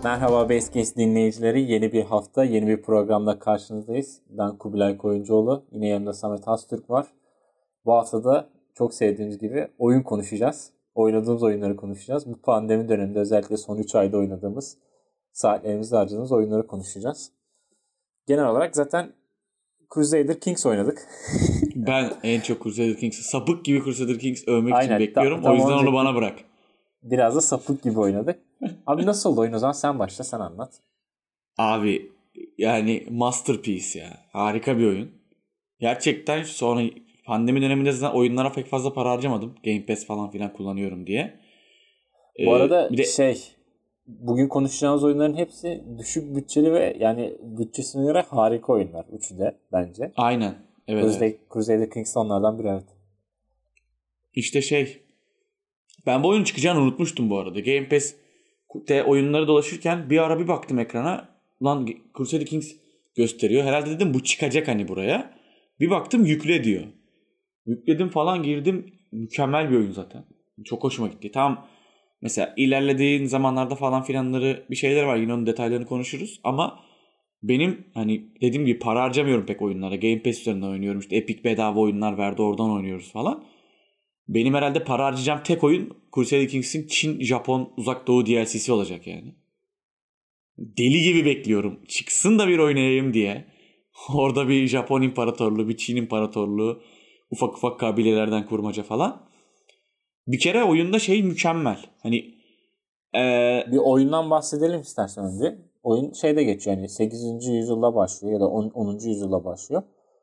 Merhaba Basecase dinleyicileri. Yeni bir hafta, yeni bir programda karşınızdayız. Ben Kubilay Koyuncuoğlu. Yine yanımda Samet Haztürk var. Bu hafta da çok sevdiğimiz gibi oyun konuşacağız. Oynadığımız oyunları konuşacağız. Bu pandemi döneminde özellikle son 3 ayda oynadığımız, saatlerimizi harcadığımız oyunları konuşacağız. Genel olarak zaten Crusader Kings oynadık. Ben en çok Crusader Kings'i sapık gibi Crusader Kings övmek Aynen, için bekliyorum. O yüzden onu bana bırak. Biraz da sapık gibi oynadık. Abi nasıl oldu oyun o zaman? Sen başla, sen anlat. Abi yani masterpiece ya. Harika bir oyun. Gerçekten sonra pandemi döneminde zaten oyunlara pek fazla para harcamadım. Game Pass falan filan kullanıyorum diye. Bu arada bir de bugün konuşacağımız oyunların hepsi düşük bütçeli ve yani bütçesine göre harika oyunlar. Üçü de bence. aynen. Evet. Crusader Kings onlardan biri, evet. İşte ben bu oyunun çıkacağını unutmuştum bu arada. Game Pass'te oyunları dolaşırken bir ara bir baktım ekrana. Lan Crusader Kings gösteriyor. Herhalde dedim bu çıkacak hani buraya. Bir baktım yükle diyor. Yükledim falan, girdim. Mükemmel bir oyun zaten. Çok hoşuma gitti. Tam mesela ilerlediğin zamanlarda falan filanları bir şeyler var. Yine onun detaylarını konuşuruz. Ama benim hani dediğim gibi para harcamıyorum pek oyunlara. Game Pass üzerinden oynuyorum. İşte Epic bedava oyunlar verdi, oradan oynuyoruz falan. Benim herhalde para harcayacağım tek oyun Crusader Kings'in Çin, Japon, Uzak Doğu DLC'si olacak yani. Deli gibi bekliyorum. Çıksın da bir oynayayım diye. Orada bir Japon imparatorluğu, bir Çin imparatorluğu, ufak ufak kabilelerden kurmaca falan. Bir kere oyunda mükemmel. Hani Bir oyundan bahsedelim istersen önce. Oyun şeyde geçiyor, yani 8. yüzyılda başlıyor ya da 10. yüzyılda başlıyor.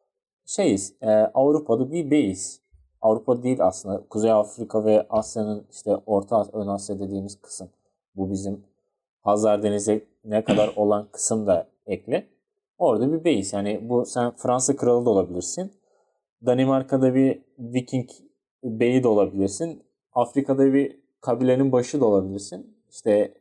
Avrupa'da bir beyiz. Avrupa değil aslında. Kuzey Afrika ve Asya'nın işte Ön Asya dediğimiz kısım. Bu bizim Hazar Denizi'ne kadar olan kısım da ekle. Orada bir beyiz. Yani bu, sen Fransa kralı da olabilirsin. Danimarka'da bir Viking beyi de olabilirsin. Afrika'da bir kabilenin başı da olabilirsin. İşte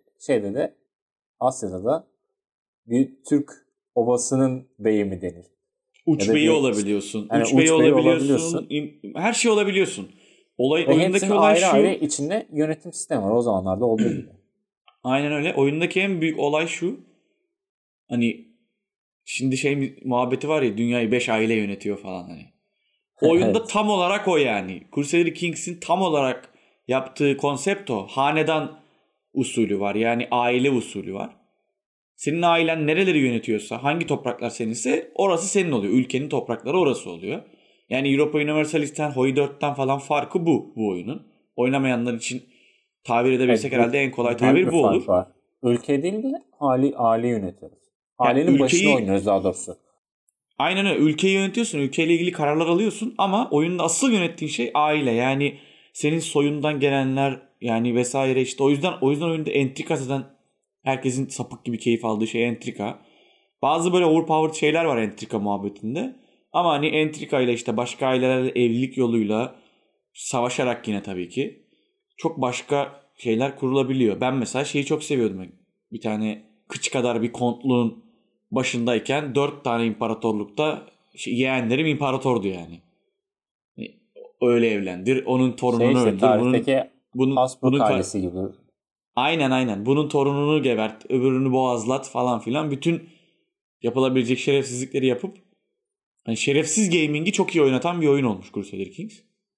Asya'da da bir Türk obasının beyi mi denir? uç beyi olabiliyorsun. Yani Uç beyi beyi olabiliyorsun. Her şey olabiliyorsun. Ve Oyundaki hepsinin olay ayrı şu. ayrı içinde yönetim sistemi var. O zamanlarda olduğu gibi. Aynen öyle. Oyundaki en büyük olay şu. Hani şimdi muhabbeti var ya, dünyayı 5 aile yönetiyor falan hani. Oyunda Evet. tam olarak o yani. Crusader Kings'in tam olarak yaptığı konsept o. Hanedan usulü var. Yani aile usulü var. Senin ailen nereleri yönetiyorsa, hangi topraklar seninse orası senin oluyor. Ülkenin toprakları orası oluyor. Yani Europa Universalist'ten, Hoi 4'ten falan farkı bu oyunun. Oynamayanlar için tabir Evet, edebilsek herhalde en kolay büyük bir tabir bu fark olur. var. Ülke değil de aile yönetiyoruz. Yani Ailenin başını oynuyoruz daha doğrusu. aynen öyle. Ülkeyi yönetiyorsun. Ülkeyle ilgili kararlar alıyorsun ama oyunda asıl yönettiğin şey aile. Yani senin soyundan gelenler yani vesaire işte. O yüzden oyunda entrika zaten herkesin sapık gibi keyif aldığı şey entrika. Bazı böyle overpowered şeyler var entrika muhabbetinde. Ama hani entrika ile işte başka ailelerle evlilik yoluyla savaşarak yine tabii ki çok başka şeyler kurulabiliyor. Ben mesela çok seviyordum. Bir tane kıç kadar bir kontluğun başındayken 4 tane imparatorlukta yeğenlerim imparatordu yani. Öyle evlendir, onun torununu öldür, Tarihteki Habsburg bunun ailesi gibi. aynen bunun torununu gebert, öbürünü boğazlat falan filan, bütün yapılabilecek şerefsizlikleri yapıp hani şerefsiz gaming'i çok iyi oynatan bir oyun olmuş Crusader Kings.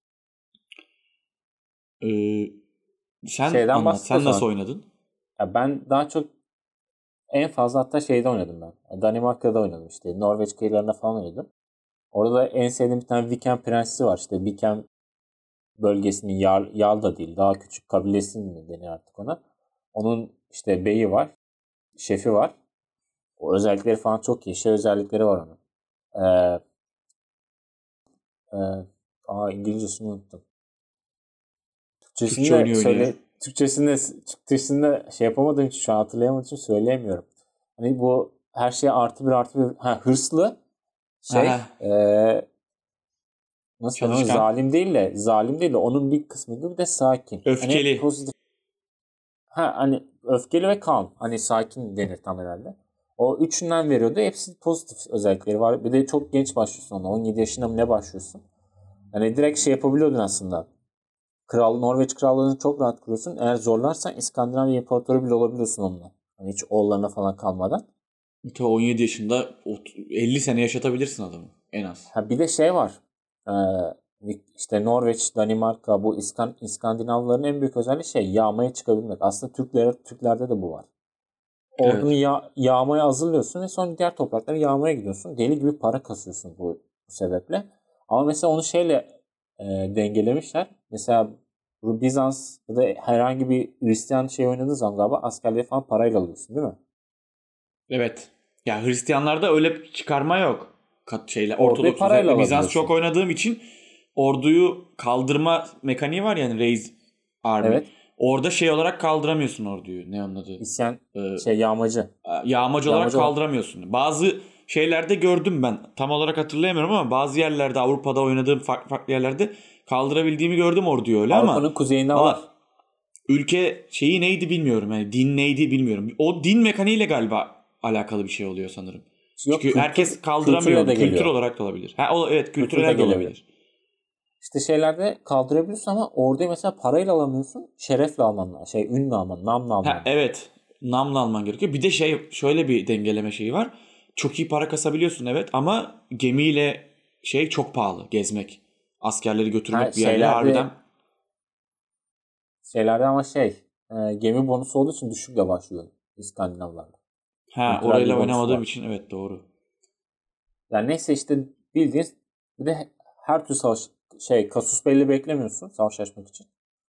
Sen Şeyden anlat. bahset o Sen nasıl zaman. oynadın? Ya ben daha çok en fazla hatta şeyde oynadım ben. Danimarka'da oynadım işte. Norveç kıyılarında falan oynadım. Orada da en sevdiğim bir tane Viken prensi var. İşte Viken bölgesinin Jarl da değil, daha küçük kabilesi mi denir artık ona. Onun işte beyi var. Şefi var. O özellikleri falan çok iyi. Özellikleri var onun. Ee, İngilizcesini unuttum. Türkçe oynuyor. Türkçesinde yapamadığım için, şu an hatırlayamadığım için söyleyemiyorum. Hani bu her şeye artı bir hırslı Aha, nasıl denir? çalışkan. Zalim değil de onun bir kısmı gibi, bir de sakin. Hani Öfkeli. pozitif. Hani öfkeli ve calm. Hani sakin denir tam herhalde. O üçünden veriyordu. Hepsi pozitif özellikleri var. Bir de çok genç başlıyorsun ona. 17 yaşında mı ne başlıyorsun? Hani direkt yapabiliyordun aslında. Norveç krallığını çok rahat kuruyorsun. Eğer zorlarsan İskandinav İmparatoru bile olabiliyorsun onunla. Hani hiç oğullarına falan kalmadan. 17 yaşında 50 sene yaşatabilirsin adamı en az. Ha bir de şey var. Ee, işte Norveç, Danimarka, bu İskandinavların en büyük özelliği şey yağmaya çıkabilmek. Aslında Türklerde de bu var. Ordunu Evet. yağmaya hazırlıyorsun ve sonra diğer topraklara yağmaya gidiyorsun. Deli gibi para kasıyorsun bu sebeple. Ama mesela onu şeyle dengelemişler. Mesela bu Bizans ya da herhangi bir Hristiyan şey oynadığı zaman galiba askerleri falan parayla alıyorsun değil mi? Evet. Ya Hristiyanlarda öyle bir çıkarma yok. Orduyu Ortodoks parayla özellikle Bizans çok alabiliyorsun. oynadığım için orduyu kaldırma mekaniği var yani raise army. Evet. Orada şey olarak kaldıramıyorsun orduyu. Ne onun adı? İsyan Ee, yağmacı. Yağmacı olarak Yağmacı olan. kaldıramıyorsun. Bazı şeylerde gördüm ben. Tam olarak hatırlayamıyorum ama bazı yerlerde Avrupa'da oynadığım farklı yerlerde kaldırabildiğimi gördüm orduyu öyle ama Avrupa'nın kuzeyinde var. valla ülke şeyi neydi bilmiyorum. Yani din neydi bilmiyorum. O din mekaniğiyle galiba alakalı bir şey oluyor sanırım. Yok Çünkü herkes kaldıramıyor kültürle onu. de Kültür geliyor. olarak da olabilir. Ha, evet Kültür de kültürel de gelebilir. olabilir. İşte şeylerde kaldırabiliyorsun ama orada mesela parayla alamıyorsun. Şerefle alman lazım. Ünle alman, namla Ha, alman lazım. evet. Namla alman gerekiyor. Bir de şöyle bir dengeleme şeyi var. Çok iyi para kasabiliyorsun evet ama gemiyle çok pahalı gezmek. Askerleri Ha, götürmek bir yerlere harbiden. şeylerde ama gemi bonusu olduğu için düşükle başlıyor İskandinavlarda. Ha, Kültürel bir orayla bonusu oynamadığım var. için evet doğru. Yani neyse işte bildiğiniz bir de her tür savaş kasus belli beklemiyorsun savaş açmak için.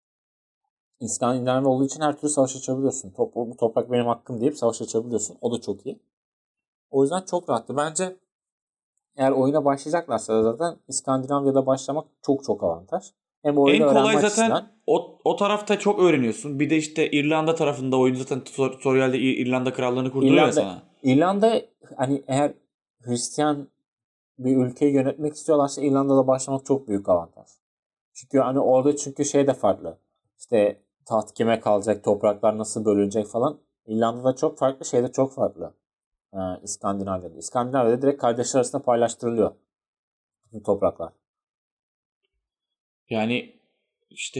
İskandinav olduğu için her türlü savaş açabiliyorsun. Bu toprak benim hakkım deyip savaş açabiliyorsun. O da çok iyi. O yüzden çok rahattı. Bence eğer oyuna başlayacaklarsa zaten İskandinavya'da başlamak çok çok avantaj. Hem oyunu En kolay öğrenme zaten açısından. o tarafta çok öğreniyorsun. Bir de işte İrlanda tarafında oyun zaten tutorialde İrlanda krallığını kurduruyor ya İrlanda, sana. İrlanda hani eğer Hristiyan bir ülkeyi yönetmek istiyorlarsa İrlanda'da başlamak çok büyük avantaj. Çünkü hani orada şey de farklı. İşte taht kime kalacak, topraklar nasıl bölünecek falan. İrlanda'da çok farklı, şeyde çok farklı. İskandinavya'da. İskandinavya'da direkt kardeşler arasında paylaştırılıyor bütün topraklar. Yani işte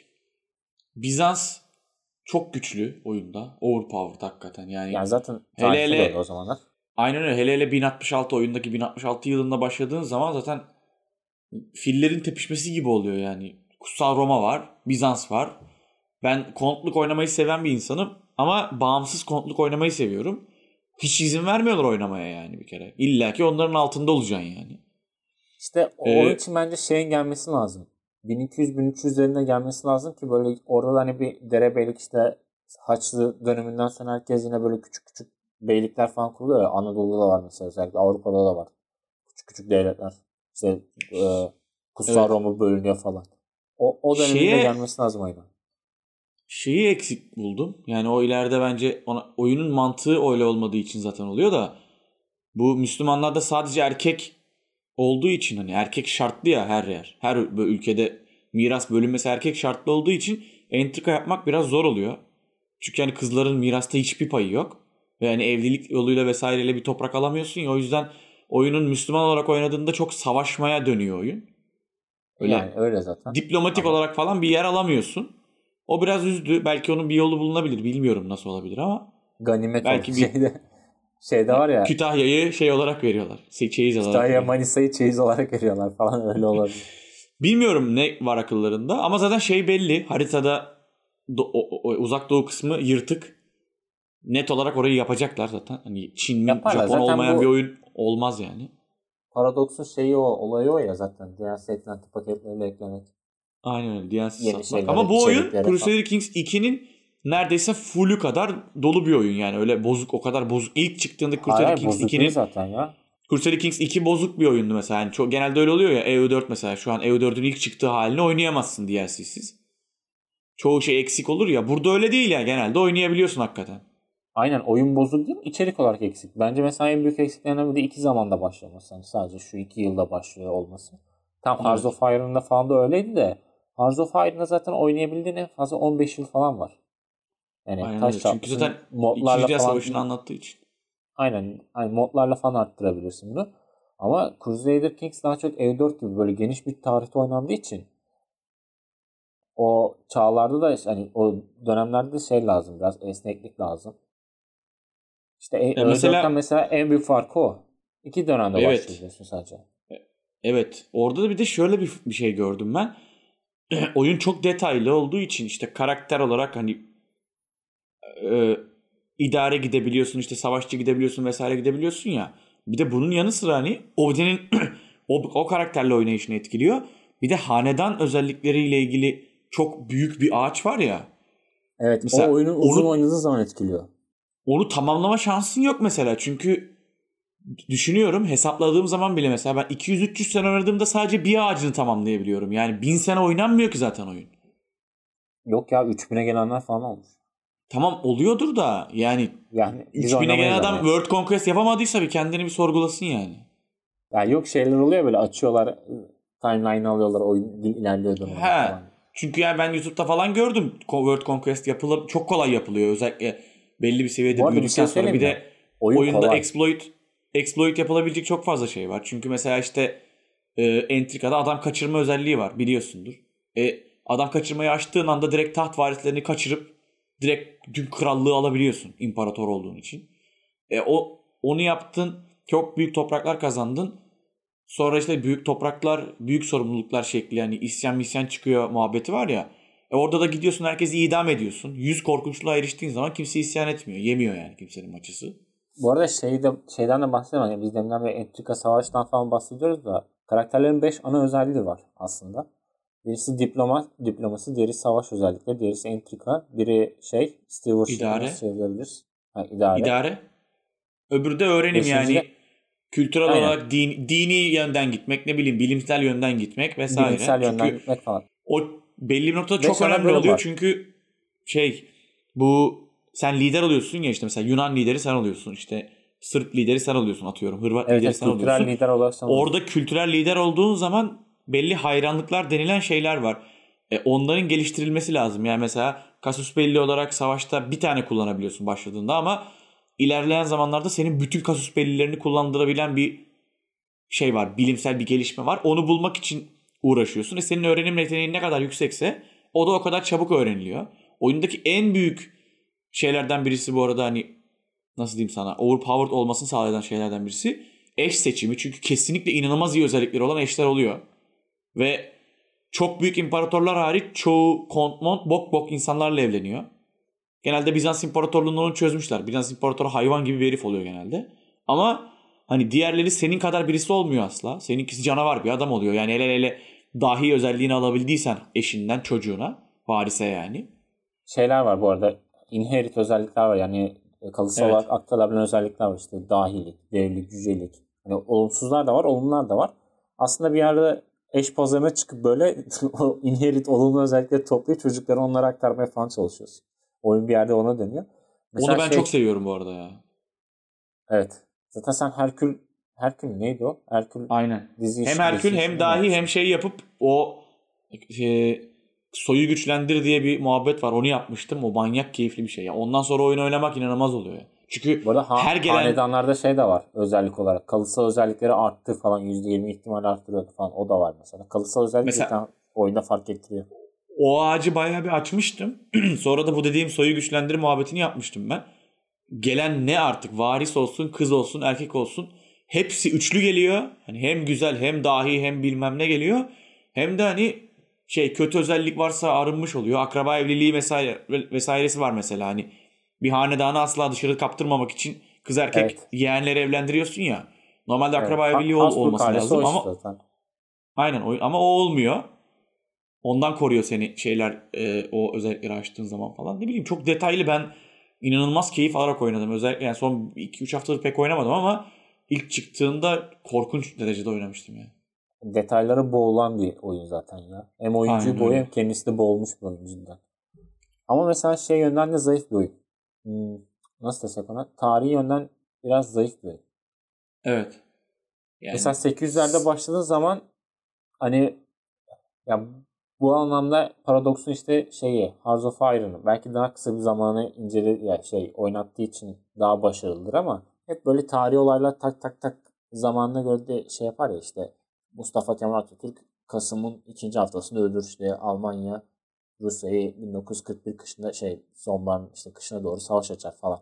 Bizans çok güçlü oyunda. Overpowered hakikaten. Yani Yani zaten hele tarihte de öyle o hele zamanlar. aynen öyle. Hele hele 1066 oyundaki 1066 yılında başladığın zaman zaten fillerin tepişmesi gibi oluyor yani. Kutsal Roma var, Bizans var. Ben kontluk oynamayı seven bir insanım ama bağımsız kontluk oynamayı seviyorum. Hiç izin vermiyorlar oynamaya yani bir kere. İlla ki onların altında olacaksın yani. İşte onun Ee, için bence şeyin gelmesi lazım. 1200-1300 üzerine gelmesi lazım ki böyle orada da hani bir derebeylik işte Haçlı döneminden sonra herkes yine böyle küçük küçük beylikler falan kuruluyor ya. Anadolu'da da var mesela özellikle Avrupa'da da var. Küçük küçük devletler. İşte Kutsal evet. Roma bölünüyor falan. O döneminde Şeye gelmesi lazım oyuna. şeyi eksik buldum. Yani o ileride bence oyunun mantığı öyle olmadığı için zaten oluyor da bu Müslümanlarda sadece erkek olduğu için hani erkek şartlı ya her yer. Her ülkede miras bölünmesi erkek şartlı olduğu için entrika yapmak biraz zor oluyor. Çünkü hani kızların mirasta hiçbir payı yok. Ve yani evlilik yoluyla vesaireyle bir toprak alamıyorsun ya o yüzden oyunun Müslüman olarak oynadığında çok savaşmaya dönüyor oyun. Yani Öyle öyle zaten. diplomatik Ama olarak falan bir yer alamıyorsun. O biraz üzdü. Belki onun bir yolu bulunabilir. Bilmiyorum nasıl olabilir ama ganimet olur. belki bir Şeyde var ya Kütahya'yı olarak veriyorlar. Çeyiz olarak Kütahya veriyorlar. Manisa'yı çeyiz olarak veriyorlar falan öyle olabilir. Bilmiyorum ne var akıllarında ama zaten belli. Haritada uzak doğu kısmı yırtık. Net olarak orayı yapacaklar zaten. Hani Çin, Yaparlar. Japon Zaten olmayan bir bu oyun olmaz yani. paradoksun olayı o ya zaten. DLC eklenti paketleriyle eklemek. Aynen öyle. DLC Yeni satmak. şeylere, Ama bu oyun içeriklere falan. Crusader Kings 2'nin neredeyse fullü kadar dolu bir oyun yani. Öyle bozuk o kadar bozuk. İlk çıktığında Hayır, Crusader hayır Kings bozuk değil 2'nin zaten ya. Crusader Kings 2 bozuk bir oyundu mesela. Yani çok genelde öyle oluyor ya. EU4 mesela. Şu an EU4'ün ilk çıktığı halini oynayamazsın DLC'siz. Çoğu şey eksik olur ya. Burada öyle değil ya. Genelde oynayabiliyorsun hakikaten. Aynen oyun bozuk değil, içerik olarak eksik. Bence mesela en büyük eksiklerinden biri 2 zamanda başlaması. Yani sadece şu 2 yılda başlıyor olması. Tam Hearts Evet. of Iron'da falan da öyleydi de. Hearts of Iron'da zaten oynayabildiğin en fazla 15 yıl falan var. Yani Aynen taş öyle. Çünkü zaten çatlasın 2. modlarla Dünya falan Savaşı'nı anlattığı için. aynen modlarla falan arttırabilirsin bunu. Ama Crusader Kings daha çok EU4 gibi böyle geniş bir tarihte oynandığı için o çağlarda da hani o dönemlerde de lazım, biraz esneklik lazım. İşte Ö4'ten mesela en büyük farkı o. 2 dönemde evet, başlıyorsun sadece. evet. Orada da bir de şöyle bir şey gördüm ben. Oyun çok detaylı olduğu için işte karakter olarak hani idare gidebiliyorsun, işte savaşçı gidebiliyorsun vesaire gidebiliyorsun ya. Bir de bunun yanı sıra hani Odin'in o karakterle oynayışını etkiliyor. Bir de hanedan özellikleriyle ilgili çok büyük bir ağaç var ya. Evet, o Mesela oyunu uzun oynadığı zaman etkiliyor. onu tamamlama şansın yok mesela. Çünkü düşünüyorum, hesapladığım zaman bile mesela ben 200-300 sene oynadığımda sadece bir ağacını tamamlayabiliyorum. Yani 1000 sene oynanmıyor ki zaten oyun. Yok ya, 3000'e gelenler falan olmuş. Tamam oluyordur da yani Biz 3000'e gelen oynamayız adam ama. World Conquest yapamadıysa bir kendini bir sorgulasın yani. Ya yok, şeyler oluyor böyle, açıyorlar, timeline alıyorlar, oyun ilerliyor durumunda He. falan. Çünkü yani ben YouTube'da falan gördüm World Conquest çok kolay yapılıyor. Özellikle belli bir seviyede Bu arada bir büyüdükten şey sonra bir söyleyeyim mi? de Oyun oyunda kolay. exploit yapılabilecek çok fazla şey var. Çünkü mesela işte Entrika'da adam kaçırma özelliği var, biliyorsundur. Adam kaçırmayı açtığın anda direkt taht varislerini kaçırıp direkt tüm krallığı alabiliyorsun imparator olduğun için. Onu yaptın, çok büyük topraklar kazandın. Sonra işte büyük topraklar, büyük sorumluluklar şekli, yani isyan çıkıyor muhabbeti var ya. Orada da gidiyorsun, herkesi idam ediyorsun. 100 korkunçluğa eriştiğin zaman kimse isyan etmiyor. Yemiyor yani kimsenin maçısı. Bu arada şeyden de bahsedelim. Yani biz deminden beri Entrika Savaş'tan falan bahsediyoruz da karakterlerin 5 ana özelliği var aslında. Birisi diploması, diğeri savaş özellikleri, diğerisi entrika, biri stewardship'ı İdare. nasıl çevirebiliriz? İdare. İdare. Öbürü de öğrenim, Beşinci yani de kültürel aynen. olarak dini yönden gitmek, ne bileyim bilimsel yönden gitmek vesaire. Bilimsel yönden Çünkü gitmek falan. o belli bir noktada çok 5 ana önemli bölüm oluyor. var. Çünkü bu sen lider oluyorsun ya, işte mesela Yunan lideri sen oluyorsun, işte Sırp lideri sen oluyorsun, atıyorum Hırvat Evet, lideri evet, sen kültürel oluyorsun. lider olarak sanıyoruz. Orada kültürel lider olduğun zaman belli hayranlıklar denilen şeyler var. Onların geliştirilmesi lazım. Yani mesela kasus belli olarak savaşta bir tane kullanabiliyorsun başladığında, ama ilerleyen zamanlarda senin bütün kasus bellilerini kullandırabilen bir şey var. Bilimsel bir gelişme var. Onu bulmak için uğraşıyorsun. Senin öğrenim yeteneğin ne kadar yüksekse o da o kadar çabuk öğreniliyor. Oyundaki en büyük şeylerden birisi bu arada, hani nasıl diyeyim sana, overpowered olmasını sağlayan şeylerden birisi eş seçimi. Çünkü kesinlikle inanılmaz iyi özellikleri olan eşler oluyor. Ve çok büyük imparatorlar hariç çoğu kont bok insanlarla evleniyor. Genelde Bizans İmparatorluğu'nu onu çözmüşler. Bizans İmparatoru hayvan gibi bir herif oluyor genelde. Ama hani diğerleri senin kadar birisi olmuyor asla. Seninkisi canavar bir adam oluyor. Yani hele dahi özelliğini alabildiysen eşinden çocuğuna, varise yani. Şeyler var bu arada. Inherit özellikler var. Yani kalıtsal Evet. olarak aktarılabilen özellikler var. İşte dahilik, devlik, yücelik. Hani olumsuzlar da var, olumlular da var. Aslında bir yerde eş pazarına çıkıp böyle o inherit olumlu özellikleri toplayıp çocuklara onları aktarmaya falan çalışıyorsun. Oyun bir yerde ona dönüyor. Onu Mesela ben çok seviyorum bu arada ya. evet. Zaten sen Herkül neydi o? Herkül Aynen. Hem Herkül dizisi hem içinde mi dahi hem olmuştu? şey yapıp o e, soyu güçlendir diye bir muhabbet var. Onu yapmıştım. O manyak keyifli bir şey. Ya ondan sonra oyun oynamak inanılmaz oluyor ya. Çünkü Bu arada her gelen hanedanlarda şey de var özellik olarak. Kalıtsal özellikleri arttı falan, %20 ihtimal arttırıyordu falan. O da var mesela. Kalıtsal özellik mesela cidden oyunda fark ettiriyor. o ağacı bayağı bir açmıştım. Sonra da bu dediğim soyu güçlendir muhabbetini yapmıştım ben. Gelen ne artık, varis olsun, kız olsun, erkek olsun, hepsi üçlü geliyor. Hani hem güzel hem dahi hem bilmem ne geliyor. Hem de hani kötü özellik varsa arınmış oluyor. Akraba evliliği vesairesi var mesela, hani bir hanedanı asla dışarı kaptırmamak için kız erkek Evet. yeğenleri evlendiriyorsun ya. Normalde Evet. akraba evliliği Habsburg olması ailesi o lazım işte ama zaten. aynen ama o olmuyor. Ondan koruyor seni o özellikleri açtığın zaman falan. Ne bileyim, çok detaylı, ben inanılmaz keyif alarak oynadım. Özellikle yani son 2-3 haftadır pek oynamadım ama ilk çıktığında korkunç derecede oynamıştım yani. Detaylara boğulan bir oyun zaten ya. Hem oyuncuyu Aynen boğuyor hem öyle. kendisi de boğulmuş bir oyun cidden. Ama mesela yönden de zayıf bir oyun. Hmm, nasıl desek ona? Tarihi yönden biraz zayıf bir oyun. Evet. Mesela Yani 800'lerde başladığı zaman hani, ya bu anlamda paradoksun Hearts of Iron'ı belki daha kısa bir zamanı oynattığı için daha başarılıdır ama hep böyle tarihi olaylar tak tak tak zamanına göre de yapar ya, işte Mustafa Kemal Atatürk Kasım'ın ikinci haftasında öldürür, işte Almanya Rusya'yı 1941 kışında sonbaharın kışına doğru savaş açar falan.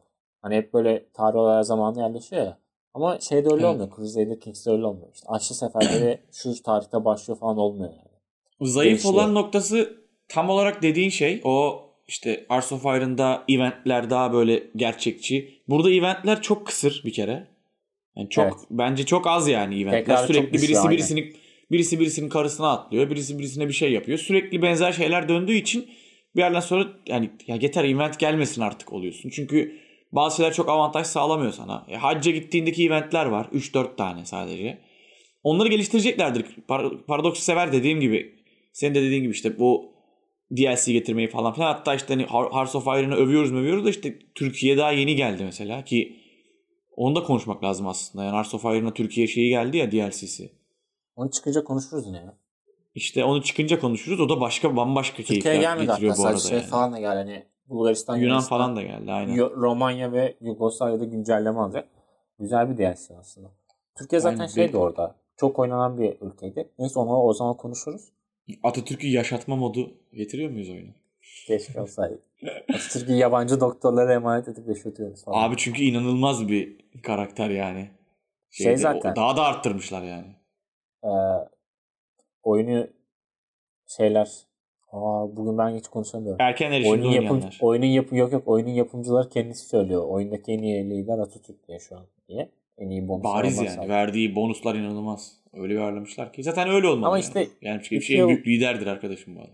Hani hep böyle tarih olaylar zamanında yerleşiyor ya. Ama şeyde öyle Evet. olmuyor. Crusader Kings'te öyle olmuyor. İşte Haçlı seferleri şu tarihte başlıyor falan olmuyor yani. Zayıf Değişiyor. olan noktası tam olarak dediğin şey o işte Hearts of Iron'da eventler daha böyle gerçekçi. Burada eventler çok kısır bir kere. Yani çok Evet. bence çok az yani eventler. Tekrarı çok Sürekli düşüyor, birisi birisinin karısına atlıyor. Birisi birisine bir şey yapıyor. Sürekli benzer şeyler döndüğü için bir yerden sonra yani ya yeter event gelmesin artık oluyorsun. Çünkü bazı şeyler çok avantaj sağlamıyor sana. Hacca gittiğindeki eventler var. 3-4 tane sadece. Onları geliştireceklerdir. Paradox'u sever dediğim gibi. Senin de dediğin gibi işte bu DLC getirmeyi falan filan. Hatta işte hani Hearts of Iron'ı övüyoruz da işte Türkiye daha yeni geldi mesela ki onu da konuşmak lazım aslında. Yani Hearts of Iron'a Türkiye şeyi geldi ya DLC'si. Onu çıkınca konuşuruz yine ya. İşte onu çıkınca konuşuruz. O da bambaşka Türkiye'ye keyifler gelmedi hatta, getiriyor bu sadece arada şey yani. falan da geldi. Hani Bulgaristan, Yunan Yunanistan, falan da geldi aynen. Romanya ve Yugoslavya'da güncelleme alacak. Güzel bir DLC aslında. Türkiye zaten Aynen. şeydi orada. Çok oynanan bir ülkeydi. Neyse onu o zaman konuşuruz. Atatürk'ü yaşatma modu getiriyor muyuz oyuna? Keşke olsaydı. Atatürk'ü yabancı doktorlara emanet edip yaşatıyoruz falan. Abi çünkü inanılmaz bir karakter yani. Şey zaten Daha da arttırmışlar yani. e, oyunu şeyler, bugün ben hiç konuşamıyorum. Erken erişimde oynayanlar. Oyunun yapımcıları kendisi söylüyor. Oyundaki en iyi lider Atatürk diye şu an diye. En iyi bonuslar Bariz ondan yani. sağlıyor. Verdiği bonuslar inanılmaz. Öyle bir ayarlamışlar ki. Zaten öyle olmalı Ama yani. işte Yani bir 2 şey en yıl büyük liderdir arkadaşım bu adam.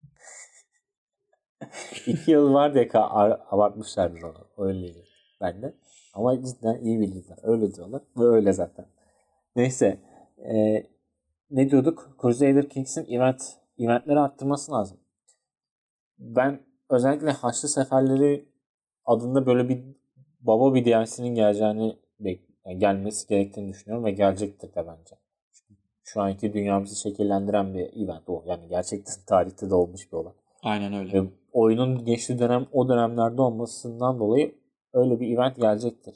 2 yıl var diye abartmışlardır onu. Öyleydi bende. Ama cidden iyi bir lider. Öyle diyorlar. Ve öyle zaten. Neyse. E, ne diyorduk? Crusader Kings'in eventleri arttırması lazım. Ben özellikle Haçlı Seferleri adında böyle bir baba bir DLC'nin geleceğini yani gelmesi gerektiğini düşünüyorum ve gelecektir de bence. Şu anki dünyamızı şekillendiren bir event o. Yani gerçekten tarihte de olmuş bir olay. Aynen öyle. Ve oyunun geçtiği dönem o dönemlerde olmasından dolayı öyle bir event gelecektir.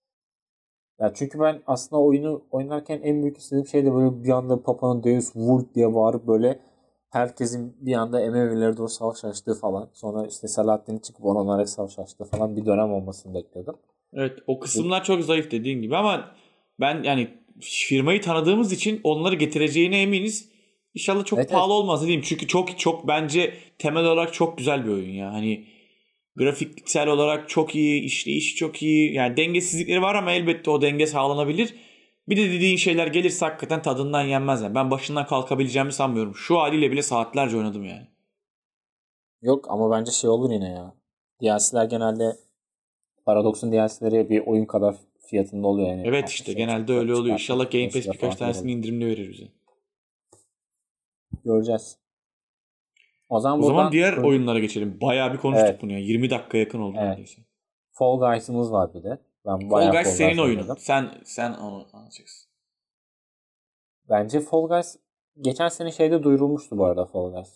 Ya çünkü ben aslında oyunu oynarken en büyük istediğim şey de böyle bir anda Papa'nın Deus Vult diye bağırıp böyle herkesin bir anda Emevilere doğru savaş açtığı falan. Sonra işte Selahaddin'in çıkıp onlara savaş açtığı falan bir dönem olmasını bekliyordum. Evet o kısımlar çok zayıf dediğin gibi ama ben yani firmayı tanıdığımız için onları getireceğine eminiz. İnşallah çok Evet, pahalı evet. olmaz diyeyim. Çünkü çok bence temel olarak çok güzel bir oyun ya. Hani grafiksel olarak çok iyi, işleyişi çok iyi. Yani dengesizlikleri var ama elbette o denge sağlanabilir. Bir de dediğin şeyler gelirse hakikaten tadından yenmez yani. Ben başından kalkabileceğimi sanmıyorum. Şu haliyle bile saatlerce oynadım yani. Yok ama bence şey olur yine ya. DLC'ler genelde Paradox'un DLC'leri bir oyun kadar fiyatında oluyor yani. Evet işte 60'a genelde öyle oluyor. çıkartıp İnşallah Game 70 Pass lira birkaç falan tanesini oluyor. indirimli verir bize. Göreceğiz. O zaman O zaman buradan diğer oyunlara geçelim. Bayağı bir konuştuk evet, bunu ya. 20 dakika yakın oldu evet. neredeyse. Fall Guys'ımız var bir de. Ben Fall bayağı Guys Fall senin Guys oyunun. oynadım. Sen onu anlatacaksın. Bence Fall Guys geçen sene şeyde duyurulmuştu bu arada Fall Guys.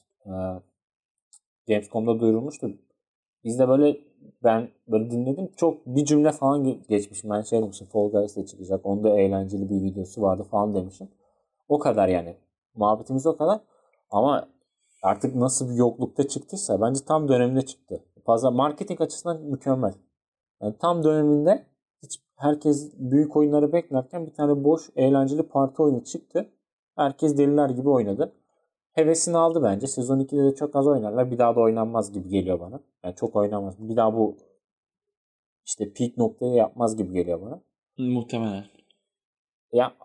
Gamescom'da duyurulmuştu. Biz de böyle ben böyle dinledim. Çok bir cümle falan geçmişim. Ben şey demişim Fall Guys de çıkacak. Onda eğlenceli bir videosu vardı falan demişim. O kadar yani. Muhabbetimiz o kadar. Ama artık nasıl bir yoklukta çıktıysa bence tam döneminde çıktı. Fazla marketing açısından mükemmel. Yani tam döneminde hiç herkes büyük oyunları beklerken bir tane boş eğlenceli parti oyunu çıktı. Herkes deliler gibi oynadı. Hevesini aldı bence. Sezon 2'de de çok az oynarlar. Bir daha da oynanmaz gibi geliyor bana. Yani çok oynanmaz. Bir daha bu işte peak noktayı yapmaz gibi geliyor bana. Muhtemelen. Ya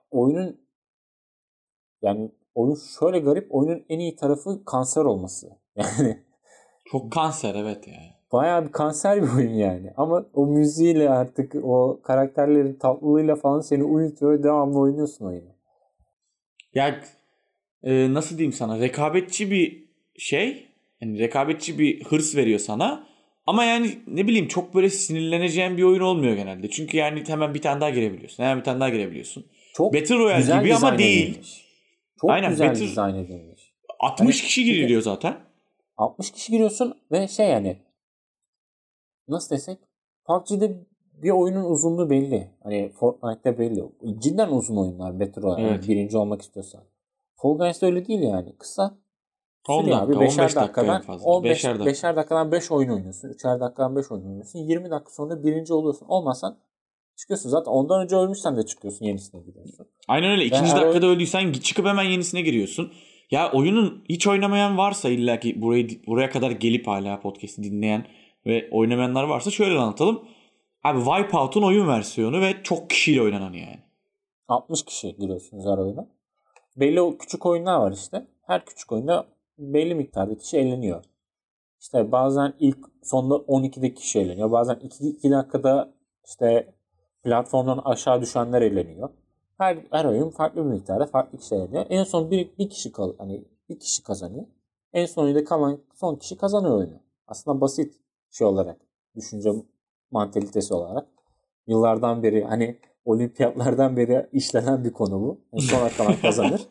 oyun şöyle garip. Oyunun en iyi tarafı kanser olması. Yani Çok kanser evet yani. bayağı bir kanser bir oyun yani. Ama o müziğiyle artık o karakterlerin tatlılığıyla falan seni uyutuyor ve devamlı oynuyorsun oyunu. Ya nasıl diyeyim sana? Rekabetçi bir şey. Yani rekabetçi bir hırs veriyor sana. Ama yani ne bileyim çok böyle sinirleneceğin bir oyun olmuyor genelde. Çünkü yani hemen bir tane daha girebiliyorsun. Hemen bir tane daha girebiliyorsun. Çok Battle Royale güzel gibi ama dizayn değil. edilmiş. Çok Aynen güzel dizayn edilmiş. 60 Hani kişi bir de giriliyor zaten. 60 kişi giriyorsun ve şey yani nasıl desek PUBG'de bir oyunun uzunluğu belli. Hani Fortnite'da belli. Cidden uzun oyunlar Battle Royale. Hani Evet. birinci olmak istiyorsan. Fall Guys'da öyle değil yani. Kısa. 10 Sürüyor abi. dakika, 15 5'er dakika en dakikadan fazla. 15 5'er dakika. 5'er dakikadan 5 oyun oynuyorsun. 3'er dakikadan 5 oyun oynuyorsun. 20 dakika sonra birinci oluyorsun. Olmazsan çıkıyorsun. Zaten ondan önce ölmüşsen de çıkıyorsun. Yenisine gidiyorsun. Aynen öyle. Ve İkinci her dakikada oyun öldüysen çıkıp hemen yenisine giriyorsun. Ya oyunun hiç oynamayan varsa, illa ki buraya kadar gelip hala podcast'i dinleyen ve oynamayanlar varsa şöyle anlatalım. Abi Wipeout'un oyun versiyonu ve çok kişiyle oynanan yani. 60 kişi giriyorsunuz her oyuna. Belli o küçük oyunlar var işte. Her küçük oyunda belli miktarda kişi eğleniyor. İşte bazen ilk sonunda 12'de kişi eğleniyor. Bazen 2 dakikada işte platformdan aşağı düşenler eğleniyor. Her oyun farklı bir miktarda farklı kişi eğleniyor. En son bir kişi hani bir kişi kazanıyor. En sonunda kalan son kişi kazanıyor oyunu. Aslında basit şey olarak, düşünce mantalitesi olarak yıllardan beri hani olimpiyatlardan beri işlenen bir konu bu. En sona kalan kazanır.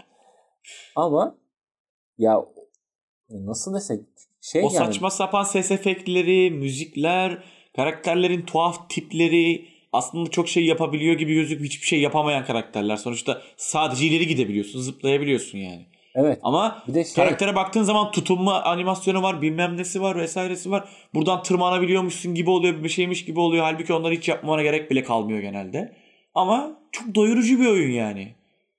Ama ya nasıl desek şey O yani saçma sapan ses efektleri, müzikler, karakterlerin tuhaf tipleri aslında çok şey yapabiliyor gibi gözüküp hiçbir şey yapamayan karakterler. Sonuçta sadece ileri gidebiliyorsun, zıplayabiliyorsun yani. evet Ama bir de karaktere baktığın zaman tutunma animasyonu var, bilmem nesi var, vesairesi var. Buradan tırmanabiliyormuşsun gibi oluyor, bir şeymiş gibi oluyor. Halbuki onları hiç yapmana gerek bile kalmıyor genelde. Ama çok doyurucu bir oyun yani.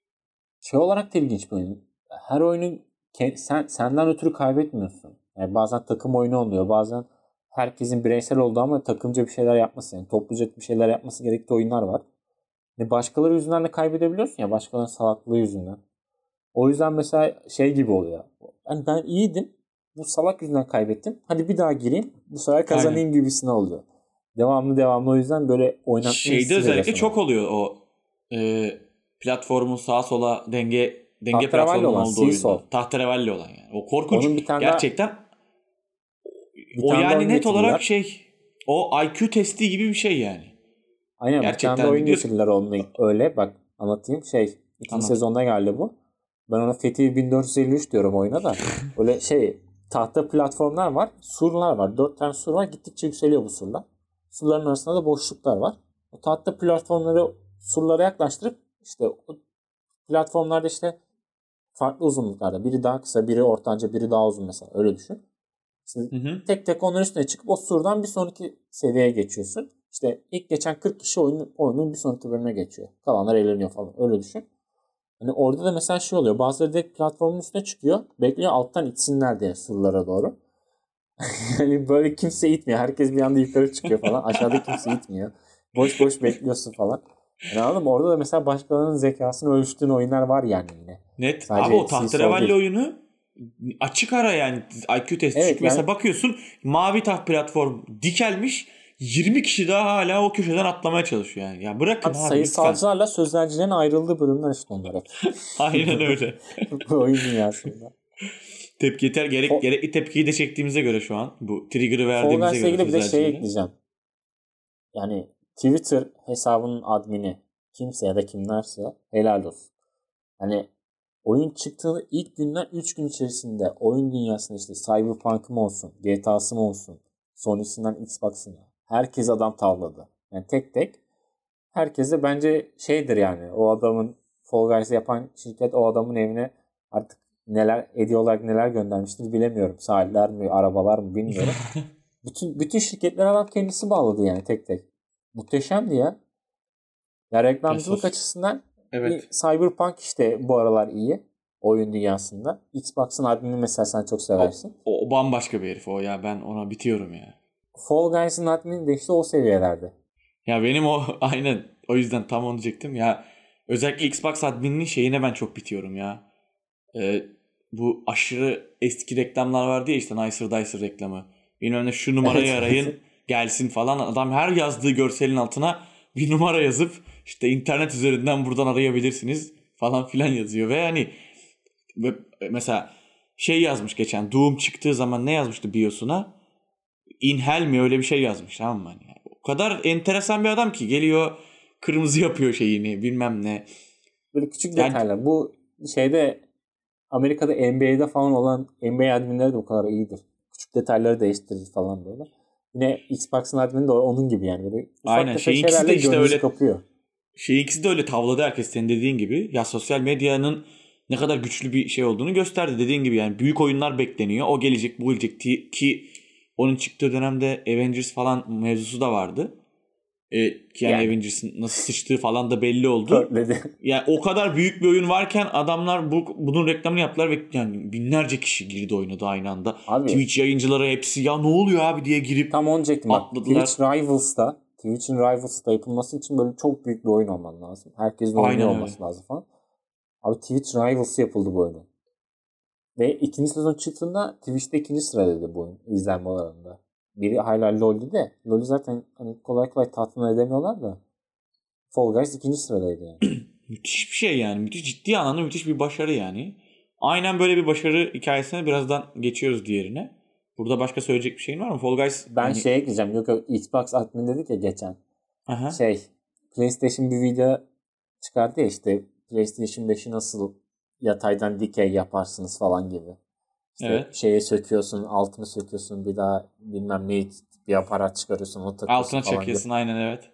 şey olarak da ilginç bir oyun. Her oyunu senden ötürü kaybetmiyorsun. Yani bazen takım oyunu oluyor. Bazen herkesin bireysel olduğu ama takımca bir şeyler yapması, yani topluca bir şeyler yapması gerektiği oyunlar var. Başkaları yüzünden de kaybedebiliyorsun ya, başkalarının salaklığı yüzünden. O yüzden mesela şey gibi oluyor. Yani ben iyiydim. Bu salak yüzünden kaybettim. Hadi bir daha gireyim. Bu sefer Aynen. kazanayım gibisine oluyor. Devamlı o yüzden böyle oynatma Şeyde hissi veriyor özellikle sana. çok oluyor o platformun sağa sola denge Tahterevalli platformunun olan olduğu Seesaw. oyunda. Tahterevalli olan yani. O korkunç. Onun bir tane daha Gerçekten bir o tane daha yani oyun net olarak getirdiler. şey, o IQ testi gibi bir şey yani. Aynen bir tane daha Gerçekten oyun gidiyorsun. getirdiler onunla öyle. Bak anlatayım. İkinci Anlat. sezonda geldi bu. Ben ona Fethi 1453 diyorum oyuna da. Öyle tahta platformlar var. Surlar var. 4 tane sur var. Gittikçe yükseliyor bu surlar. Surların arasında da boşluklar var. O tahta platformları surlara yaklaştırıp işte o platformlarda işte farklı uzunluklarda. Biri daha kısa, biri ortanca, biri daha uzun mesela. Öyle düşün. İşte Hı hı. tek tek onların üstüne çıkıp o surdan bir sonraki seviyeye geçiyorsun. İşte ilk geçen 40 kişi oyunun bir sonraki bölümüne geçiyor. Kalanlar eğleniyor falan. Öyle düşün. Hani orada da mesela şey oluyor. Bazıları direkt platformun üstüne çıkıyor. Bekliyor alttan itsinler diye surlara doğru. Yani böyle kimse itmiyor. Herkes bir anda yukarı çıkıyor falan. Aşağıda kimse itmiyor. Boş boş bekliyorsun falan. Yani anladın mı? Orada da mesela başkalarının zekasını ölçtüğün oyunlar var yani yine. Net. Abi Sadece o Seesaw tahterevalli değil. oyunu açık ara yani IQ testi. Evet Çünkü yani mesela bakıyorsun mavi taht platform dikelmiş, 20 kişi daha hala o köşeden atlamaya çalışıyor yani. Ya bırakın abi abi lütfen. sayısalcılarla sözlercilerin ayrıldığı bölümler işte onlar hep. Aynen öyle. Bu oyun dünyasında. Tepki yeter. Gerekli tepkiyi de çektiğimize göre şu an. Bu trigger'ı Fall verdiğimize Guys'la göre ilgili bir de şey sözelciyle. ekleyeceğim. Yani Twitter hesabının admini kimse ya da kimlerse helal olsun. Hani oyun çıktığı ilk günden 3 gün içerisinde oyun dünyasında işte Cyberpunk'ım olsun, GTA'sım olsun, Sony'sinden Xbox'ına herkes adam tavladı. Yani tek tek herkese bence şeydir yani o adamın Fall Guys'ı yapan şirket o adamın evine artık neler ediyorlar neler göndermiştir bilemiyorum. Sahiller mi, arabalar mı bilmiyorum. Bütün şirketler adam kendisi bağladı yani tek tek. Muhteşemdi ya. Ya Ya reklamcılık açısından Evet. Cyberpunk işte bu aralar iyi oyun dünyasında. Xbox'ın admini mesela sen çok seversin. O bambaşka bir herif o ya. Ben ona bitiyorum ya. Fall Guys'ın admini de işte o seviyelerde. Ya benim o aynen o yüzden tam onu diyecektim ya. Özellikle Xbox admininin şeyine ben çok bitiyorum ya. Ee, Bu aşırı eski reklamlar vardı ya, işte Nicer Dicer reklamı. Bilmem ne, şu numarayı Evet. arayın gelsin falan. Adam her yazdığı görselin altına bir numara yazıp işte internet üzerinden buradan arayabilirsiniz falan filan yazıyor. Ve hani mesela şey yazmış geçen, Doom çıktığı zaman ne yazmıştı BIOS'una? In Hell mi, öyle bir şey yazmış, tamam mı? Yani o kadar enteresan bir adam ki geliyor kırmızı yapıyor şeyini bilmem ne. Böyle küçük Yani detaylar. Bu şeyde Amerika'da NBA'de falan olan NBA adminleri de o kadar iyidir. Küçük detayları değiştirir falan böyle. Yine Xbox'ın admini de onun gibi yani. Böyle ufak aynen tefek şeyinkisi de şeylerle işte gönlünüzü öyle, kapıyor. ikisi de öyle tavladı herkes senin dediğin gibi. Ya sosyal medyanın ne kadar güçlü bir şey olduğunu gösterdi. Dediğin gibi yani büyük oyunlar bekleniyor. O gelecek, bu gelecek ki onun çıktığı dönemde Avengers falan mevzusu da vardı. Ki yani Avengers'ın nasıl sıçtığı falan da belli oldu. Yani o kadar büyük bir oyun varken adamlar bunun reklamını yaptılar ve yani binlerce kişi girdi oynadı aynı anda. Abi, Twitch yayıncıları hepsi ya ne oluyor abi diye girip tam olacaktım atladılar. Twitch'in Rivals'ta yapılması için böyle çok büyük bir oyun olman lazım. Herkesin oynuyor olması lazım falan. Abi Twitch Rivals yapıldı bu oyunu. Ve ikinci sezon çıktığında Twitch'te 2. sıradaydı bu oyun izlenme oranında. Biri hala LoL'di de. LoL'ü zaten hani kolay kolay tatmin edemiyorlar da. Fall Guys 2. sıradaydı yani. Müthiş bir şey yani. Müthiş, ciddi anlamda müthiş bir başarı yani. Aynen böyle bir başarı hikayesine birazdan geçiyoruz diğerine. Burada başka söyleyecek bir şeyin var mı? Fall Guys... Ben hani... şeye ekleyeceğim. Yok Xbox admin dedik ya geçen. Aha. PlayStation bir video çıkardı ya işte PlayStation 5'i nasıl yataydan dikey yaparsınız falan gibi. İşte şeye söküyorsun, altını söküyorsun, bir daha bilmem ne bir aparat çıkarıyorsun, onu takıyorsun altına falan çekiyorsun gibi. Aynen evet.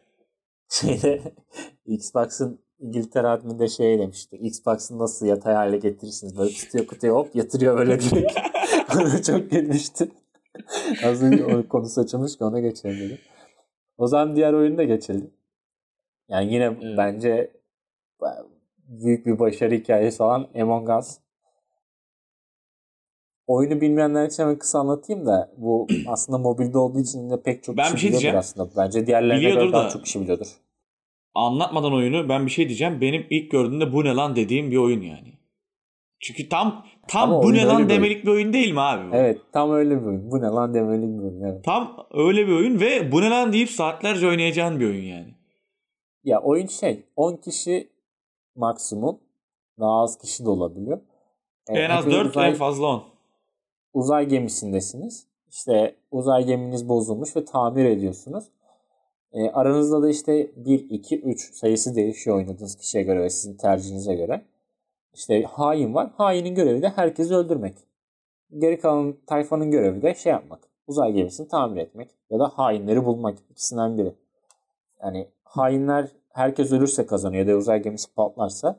Xbox'ın İngiltere adminde şey demişti. Xbox'ı nasıl yatay hale getirirsiniz? Böyle tutuyor kutuya hop yatırıyor böyle direkt. Ona çok gülmüştü. Az önce o konusu açılmış ki ona geçelim dedim. O zaman diğer oyuna geçelim. Yani yine bence büyük bir başarı hikayesi olan Among Us. Oyunu bilmeyenler için hemen kısa anlatayım da bu aslında mobilde olduğu için de pek çok kişi biliyordur aslında. Bence diğerlerine göre daha çok kişi biliyordur. Anlatmadan oyunu ben bir şey diyeceğim. Benim ilk gördüğümde bu ne lan dediğim bir oyun yani. Çünkü tam bu ne lan demelik bir oyun değil mi abi? Bu? Evet tam öyle bir oyun. Bu ne lan demelik bir oyun. Evet. Tam öyle bir oyun ve bu ne lan deyip saatlerce oynayacağın bir oyun yani. Ya oyun 10 kişi maksimum. Daha az kişi de olabiliyor. En az 4 en fazla 10. Uzay gemisindesiniz. İşte uzay geminiz bozulmuş ve tamir ediyorsunuz. Aranızda da işte 1, 2, 3 sayısı değişiyor oynadığınız kişiye göre ve sizin tercihinize göre. İşte hain var. Hainin görevi de herkesi öldürmek. Geri kalan tayfanın görevi de yapmak. Uzay gemisini tamir etmek. Ya da hainleri bulmak. İkisinden biri. Yani hainler herkes ölürse kazanıyor ya da uzay gemisi patlarsa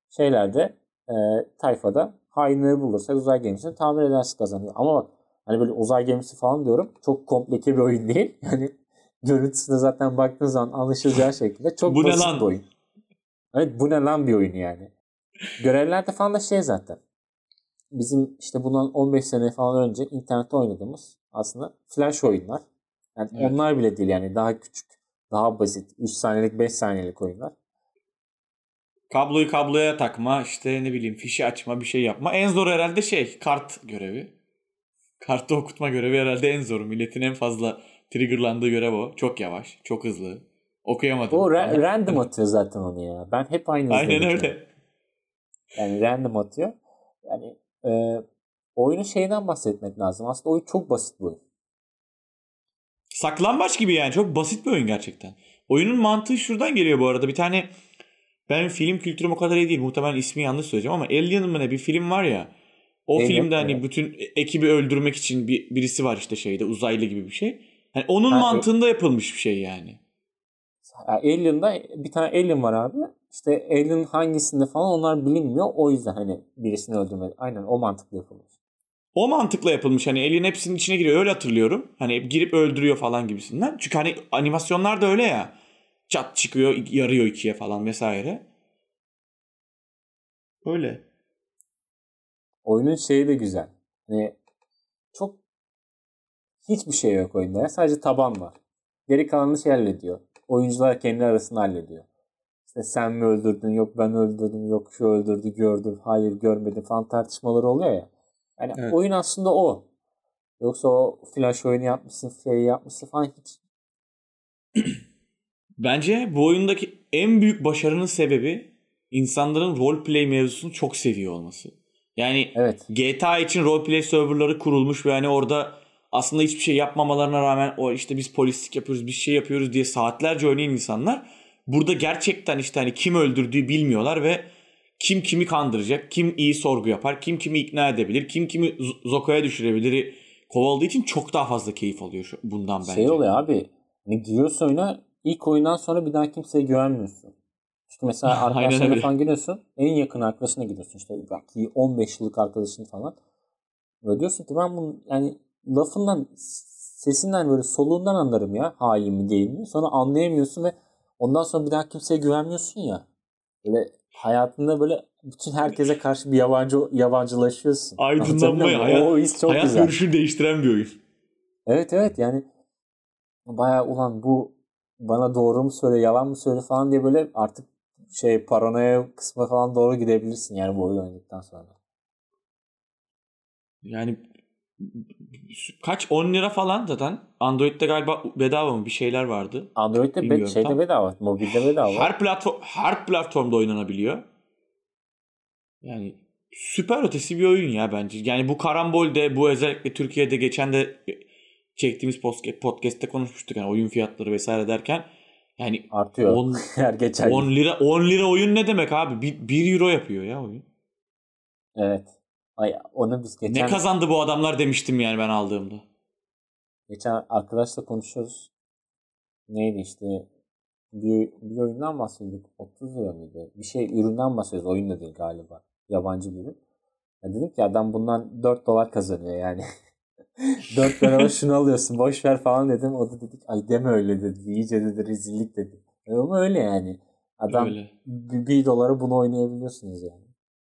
tayfada hainleri bulursa uzay gemisini tamir ederse kazanıyor. Ama bak hani böyle uzay gemisi falan diyorum. Çok komplike bir oyun değil. Yani görüntüsüne zaten baktığın zaman anlaşılacağı şekilde çok basit bir oyun. Evet bu ne lan bir oyun yani. Görevlerde falan da zaten. Bizim işte bundan 15 sene falan önce internette oynadığımız aslında flash oyunlar. Yani onlar bile değil yani daha küçük, daha basit. 3 saniyelik 5 saniyelik oyunlar. Kabloyu kabloya takma, işte ne bileyim fişi açma, bir şey yapma. En zor herhalde kart görevi. Kartı okutma görevi herhalde en zoru. Milletin en fazla triggerlandığı görev o. Çok yavaş, çok hızlı. Okuyamadım. O random atıyor zaten onu ya. Ben hep aynı hızda Aynen öyle. Yani random atıyor. Yani oyunun bahsetmek lazım. Aslında oyun çok basit bir oyun. Saklambaç gibi yani. Çok basit bir oyun gerçekten. Oyunun mantığı şuradan geliyor bu arada. Bir tane benim film kültürüm o kadar iyi değil. Muhtemelen ismi yanlış söyleyeceğim ama Alien mı ne bir film var ya. O filmde hani bütün ekibi öldürmek için birisi var işte uzaylı gibi bir şey. Hani onun mantığında yapılmış bir şey yani. Alien'da bir tane alien var abi. İşte alien hangisinde falan onlar bilinmiyor. O yüzden hani birisini öldürmek. Aynen o mantıkla yapılmış. O mantıkla yapılmış. Hani alien hepsinin içine giriyor. Öyle hatırlıyorum. Hani girip öldürüyor falan gibisinden. Çünkü hani animasyonlar da öyle ya. Çat çıkıyor, yarıyor ikiye falan vesaire. Öyle. Oyunun de güzel. Hani çok hiçbir şey yok oyunda. Sadece taban var. Geri kalanını hallediyor. Oyuncular kendi arasında hallediyor. İşte sen mi öldürdün, yok ben öldürdüm, yok şu öldürdü, gördüm, hayır görmedim falan tartışmaları oluyor ya. Yani oyun aslında o. Yoksa o flash oyunu yapmışsın falan hiç. Bence bu oyundaki en büyük başarının sebebi insanların roleplay mevzusunu çok seviyor olması. Yani GTA için roleplay serverları kurulmuş ve hani orada aslında hiçbir şey yapmamalarına rağmen o işte biz polislik yapıyoruz, bir şey yapıyoruz diye saatlerce oynayan insanlar burada gerçekten işte hani kim öldürdüğü bilmiyorlar ve kim kimi kandıracak, kim iyi sorgu yapar, kim kimi ikna edebilir, kim kimi zokaya düşürebilir kovaladığı için çok daha fazla keyif alıyor bundan bence. Oluyor abi. Hani giriyorsun oyuna ilk oyundan sonra bir daha kimseye güvenmiyorsun. Çünkü mesela Aynen arkadaşlarına öyle. falan gidiyorsun. En yakın arkadaşına gidiyorsun. İşte belki 15 yıllık arkadaşın falan. Ve diyorsun ki ben bunu yani lafından, sesinden, böyle soluğundan anlarım ya hain mi değil mi. Sonra anlayamıyorsun ve ondan sonra bir daha kimseye güvenmiyorsun ya. Böyle hayatında böyle bütün herkese karşı bir yabancılaşıyorsun. Anlatabiliyor Aydınlanmayı, muyum? O his çok hayat güzel. görüşünü değiştiren bir oyun. Evet evet, yani bayağı ulan bu bana doğru mu söyle yalan mı söyle falan diye böyle artık paranoya kısmına falan doğru gidebilirsin yani bu oyunu oynadıktan sonra. Yani kaç 10 lira falan zaten. Android'de galiba bedava mı bir şeyler vardı. Android'de Bilmiyorum şeyde tam. bedava, mobilde bedava. Her platformda oynanabiliyor. Yani süper ötesi bir oyun ya bence. Yani bu karambolde, bu özellikle Türkiye'de geçen de çektiğimiz podcast'te konuşmuştuk yani oyun fiyatları vesaire derken yani Artıyor 10 her geçen gün. 10 lira 10 lira oyun ne demek abi? 1 euro yapıyor ya oyun. Evet. Ay, onu biz Ne kazandı bu adamlar demiştim yani ben aldığımda. geçen arkadaşla konuşuyoruz. Neydi işte bir oyundan bahsediyorduk. 30 lira mıydı? Bir şey üründen bahsediyoruz. Oyun da değil galiba. Yabancı bir ürün. Ya dedim ki adam bundan 4 dolar kazanıyor yani. 4 dolara şunu alıyorsun boş ver falan dedim. O da dedik ay deme öyle dedi. İyice dedi rezillik dedi. Ama öyle yani. Adam Öyle. 1 dolara bunu oynayabiliyorsunuz yani.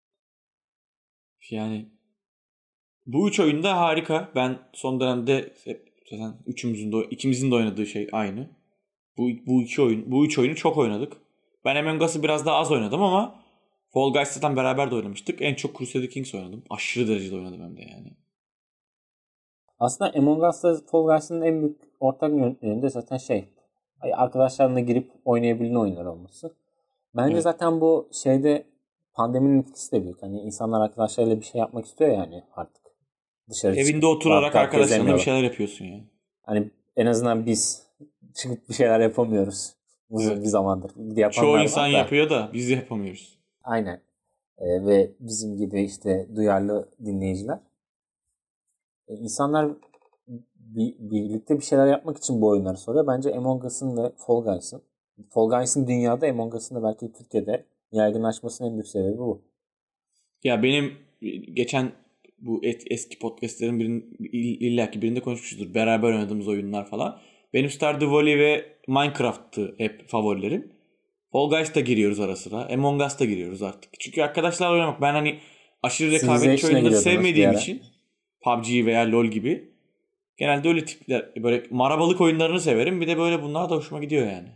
Yani bu üç oyunda harika. Ben son dönemde hep zaten ikimizin de oynadığı şey aynı. Bu üç oyunu çok oynadık. Ben Among Us'ı biraz daha az oynadım ama Fall Guys'tan beraber de oynamıştık. En çok Crusader Kings oynadım. Aşırı derecede oynadım hem de yani. Aslında Among Us'la Fall Guys'ın en büyük ortak yönü de zaten arkadaşlarla girip oynayabilen oyunlar olması. Bence Evet. zaten bu pandeminin etkisi de büyük. Hani insanlar arkadaşlarıyla bir şey yapmak istiyor yani artık. Dışarı çıkıp Evinde oturarak rahat rahat arkadaşlarına bir gezemiyorlar. şeyler yapıyorsun yani. Hani en azından biz çıkıp bir şeyler yapamıyoruz. Uzun bir Evet. zamandır. Bir de Çoğu yapanlar insan var da. yapıyor da biz yapamıyoruz. Aynen. Ve bizim gibi işte duyarlı dinleyiciler. İnsanlar birlikte bir şeyler yapmak için bu oyunları soruyor. Bence Among Us'ın ve Fall Guys'ın. Fall Guys'ın dünyada, Among Us'ın da belki Türkiye'de yaygınlaşmasının en büyük sebebi bu. Ya benim geçen bu eski podcastlerin illaki birinde konuşmuşuzdur. Beraber oynadığımız oyunlar falan. Benim Stardew Valley ve Minecraft'tı hep favorilerim. Fall Guys'ta giriyoruz ara sıra. Among Us'ta giriyoruz artık. Çünkü arkadaşlarla oynamak ben hani aşırı rekabetçi Civilization'a oyunları giriyordunuz bir sevmediğim ara. için PUBG veya LoL gibi genelde öyle tipler böyle marabalık oyunlarını severim. Bir de böyle bunlar da hoşuma gidiyor yani.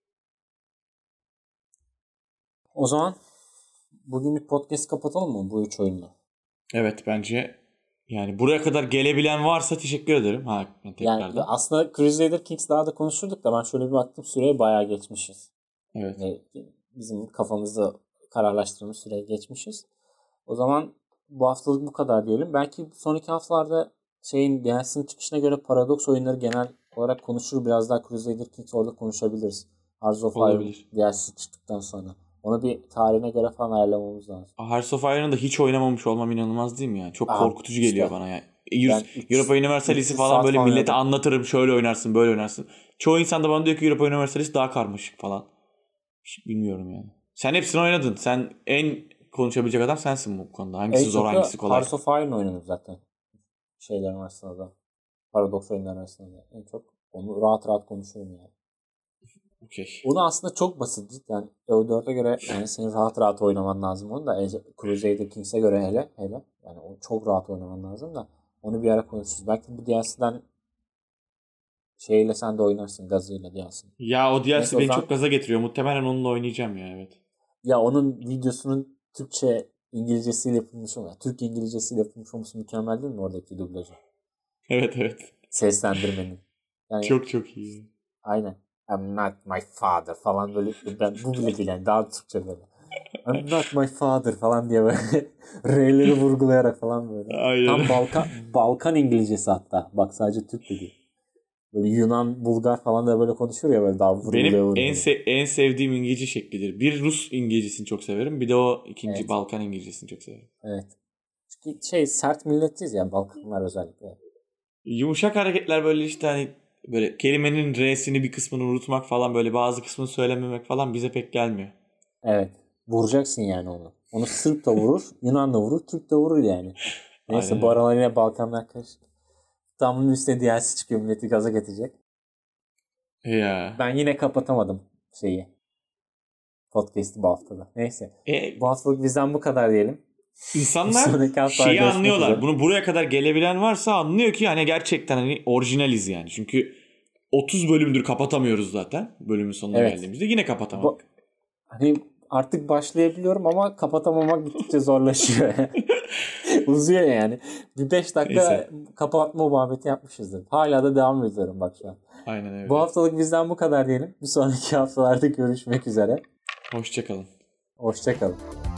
O zaman bugünlük podcast kapatalım mı bu üç oyunla? Evet bence yani buraya kadar gelebilen varsa teşekkür ederim. Yani Tekrardan. aslında Crusader Kings daha da konuşurduk da ben şöyle bir baktım süreye bayağı geçmişiz. Evet. Ve bizim kafamızda kararlaştırdığımız süreyi geçmişiz. O zaman bu haftalık bu kadar diyelim. Belki sonraki haftalarda DLC'nin çıkışına göre Paradox oyunları genel olarak konuşur. Biraz daha Crusader Kings orada konuşabiliriz. Hearts of Iron Olabilir. DLC çıktıktan sonra. Onu bir tarihine göre falan ayarlamamız lazım. Hearts of Iron'ı da hiç oynamamış olmam inanılmaz değil mi ya? Çok Aha korkutucu geliyor işte bana ya. ben Europa Universalis'i 300 falan saat böyle falan millete oynadım. anlatırım. Şöyle oynarsın, böyle oynarsın. Çoğu insan da bana diyor ki Europa Universalis daha karmaşık falan. Hiç bilmiyorum yani. Sen hepsini oynadın. Sen en konuşabilecek adam sensin bu konuda. En Hangisi zor, çok da hangisi kolay? Hearts of Iron oynadım zaten. Şeylerin arasında da. Paradox oyunların arasında da. En çok onu rahat rahat konuşuyorum yani. Okey. Onu aslında çok basit cidden. EU4'e göre yani senin rahat rahat oynaman lazım onu da. Crusader Kings'e göre hele. Yani o çok rahat oynaman lazım da. Onu bir ara konuşuruz. Belki bu DLC'den sen de oynarsın gazıyla DLC'ni. Ya o Neyse DLC o beni zaman çok gaza getiriyor. Muhtemelen onunla oynayacağım ya, evet. ya onun videosunun Türkçe İngilizcesiyle yapılmış olması. Türk İngilizcesiyle yapılmış olması mükemmel değil mi oradaki dublajı? Evet evet. Seslendirmenin. Yani Çok çok iyi. aynen. I'm not my father falan böyle. Ben bu bile değil yani daha Türkçe böyle. I'm not my father falan diye böyle R'leri vurgulayarak falan böyle. Aynen. Tam Balkan İngilizcesi hatta. Bak sadece Türk de değil. Böyle Yunan, Bulgar falan da böyle konuşuyor ya böyle daha Benim vurguluyor. en sevdiğim İngilizce şeklidir. Bir Rus İngilizcesini çok severim. Bir de o ikinci Evet. Balkan İngilizcesini çok severim. Evet. Çünkü sert milletiz ya Balkanlar özellikle. Yumuşak hareketler böyle işte hani böyle kelimenin R'sini bir kısmını unutmak falan böyle bazı kısmını söylememek falan bize pek gelmiyor. Evet. Vuracaksın yani onu. Onu Sırp da vurur, Yunan da vurur, Türk de vurur yani. Neyse bu aralar yine Balkanlar karışık. Tam bunun üstüne DLC çıkıyor, milleti gaza getirecek. Ya. Ben yine kapatamadım podcast'i bu haftada. Neyse. Bu haftalık bizden bu kadar diyelim. İnsanlar şeyi anlıyorlar. Bunu buraya kadar gelebilen varsa anlıyor ki hani gerçekten hani orijinaliz yani. Çünkü 30 bölümdür kapatamıyoruz zaten. Bölümün sonuna geldiğimizde yine kapatamadık. Hani artık başlayabiliyorum ama kapatamamak gittikçe zorlaşıyor. Uzuyor yani. Bir 5 dakika kapatma muhabbeti yapmışızdır. Hala da devam ediyorum bak şu an. Aynen öyle. Bu haftalık bizden bu kadar diyelim. Bir sonraki haftalarda görüşmek üzere. Hoşçakalın. Hoşçakalın.